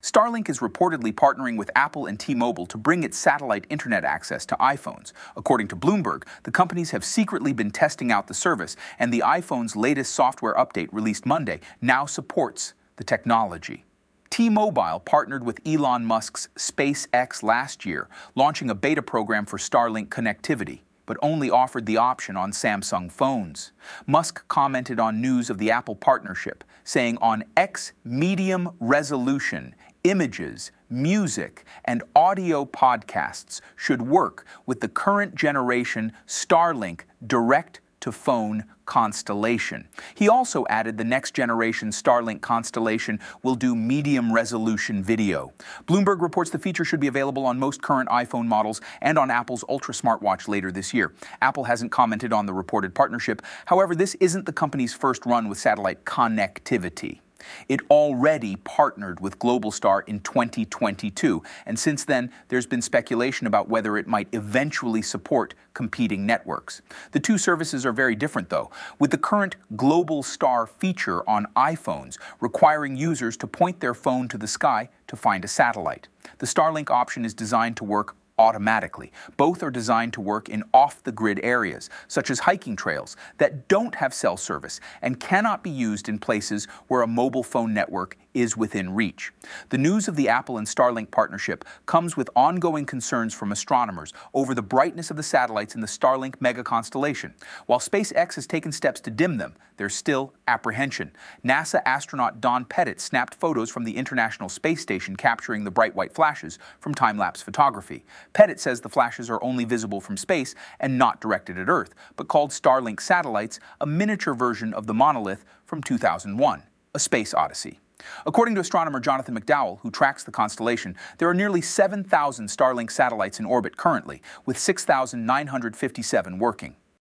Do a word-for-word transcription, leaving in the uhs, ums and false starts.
Starlink is reportedly partnering with Apple and T-Mobile to bring its satellite internet access to iPhones. According to Bloomberg, the companies have secretly been testing out the service, and the iPhone's latest software update released Monday now supports the technology. T-Mobile partnered with Elon Musk's SpaceX last year, launching a beta program for Starlink connectivity, but only offered the option on Samsung phones. Musk commented on news of the Apple partnership, saying on X medium resolution, images, music, and audio podcasts should work with the current generation Starlink direct-to-phone constellation. He also added the next generation Starlink constellation will do medium resolution video. Bloomberg reports the feature should be available on most current iPhone models and on Apple's Ultra smartwatch later this year. Apple hasn't commented on the reported partnership. However, this isn't the company's first run with satellite connectivity. It already partnered with Globalstar in twenty twenty-two, and since then, there's been speculation about whether it might eventually support competing networks. The two services are very different, though, with the current Globalstar feature on iPhones requiring users to point their phone to the sky to find a satellite. The Starlink option is designed to work automatically. Both are designed to work in off-the-grid areas, such as hiking trails, that don't have cell service and cannot be used in places where a mobile phone network is within reach. The news of the Apple and Starlink partnership comes with ongoing concerns from astronomers over the brightness of the satellites in the Starlink mega constellation. While SpaceX has taken steps to dim them, there's still apprehension. NASA astronaut Don Pettit snapped photos from the International Space Station capturing the bright white flashes from time-lapse photography. Pettit says the flashes are only visible from space and not directed at Earth, but called Starlink satellites a miniature version of the monolith from two thousand one, A Space Odyssey. According to astronomer Jonathan McDowell, who tracks the constellation, there are nearly seven thousand Starlink satellites in orbit currently, with six thousand nine hundred fifty-seven working.